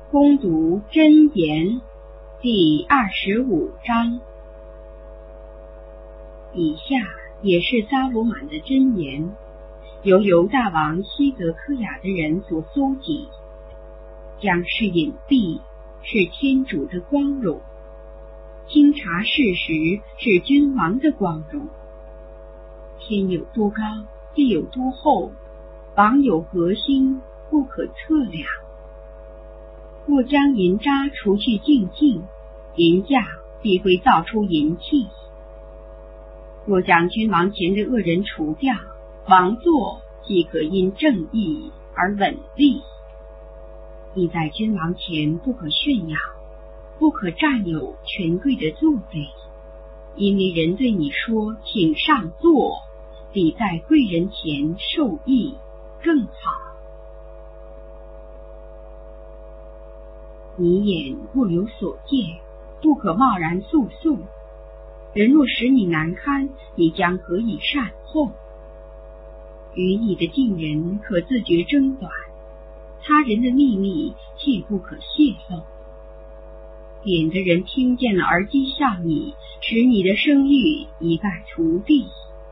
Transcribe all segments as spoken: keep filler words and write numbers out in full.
攻读箴言第二十五章。以下也是撒罗满的箴言，由犹大王西泽科雅的人所搜集。将是隐蔽，是天主的光荣；经察事实，是君王的光荣。天有多高，地有多厚，网有何心，不可测量。若将银渣除去净尽，银架必会造出银器。若将君王前的恶人除掉，王座即可因正义而稳立。你在君王前不可炫耀，不可占有权贵的座位，因为人对你说请上座，比在贵人前受益更好。你眼若有所见，不可贸然诉讼。人若使你难堪，你将何以善后？与你的近人可自觉争短，他人的秘密切不可泄露。免得人听见了而讥笑你，使你的声誉一败涂地。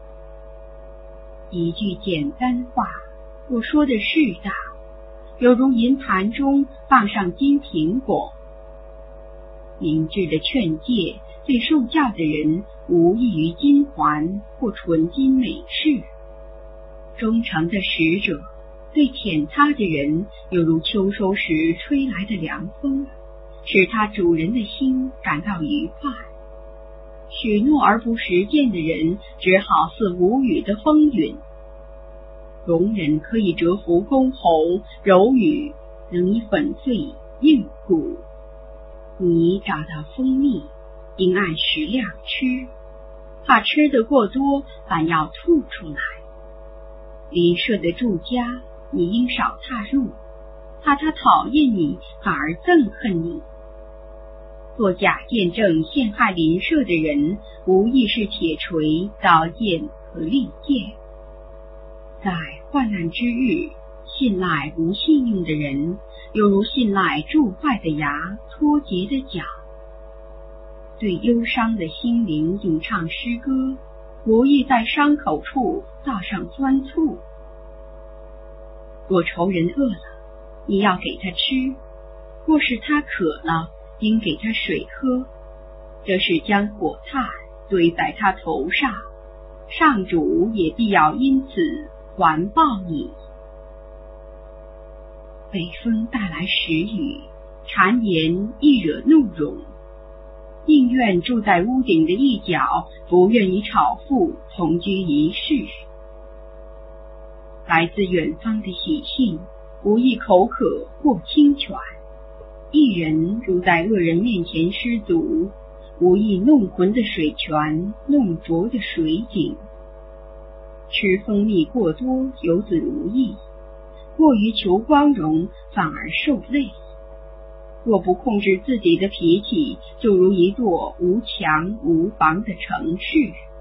一句简单话，我说的适当，犹如银盘中放上金苹果。明智的劝诫对受教的人无异于金环或纯金美饰，忠诚的使者对舔他的人犹如秋收时吹来的凉风，使他主人的心感到愉快。许诺而不实践的人只好似无雨的风云。容忍可以折服公侯，柔语能以粉碎硬骨。你找到蜂蜜，应按食量吃，怕吃得过多，反要吐出来。邻舍的住家，你应少踏入，怕他讨厌你，反而憎恨你。做假见证陷害邻舍的人，无疑是铁锤、刀剑和利剑。在患难之日，信赖无信用的人，犹如信赖蛀坏的牙、脱节的脚。对忧伤的心灵吟唱诗歌，不易在伤口处倒上酸醋。若仇人饿了，你要给他吃；若是他渴了，应给他水喝。这是将火炭堆在他头上，上主也必要因此环抱你。北风带来时雨，谗言易惹怒容。宁愿住在屋顶的一角，不愿与吵妇同居一室。来自远方的喜讯，无益口渴或清泉。一人如在恶人面前失足，无益弄浑的水泉，弄浊的水井。吃蜂蜜过多，有子无益；过于求光荣，反而受累。若不控制自己的脾气，就如一座无墙无房的城市。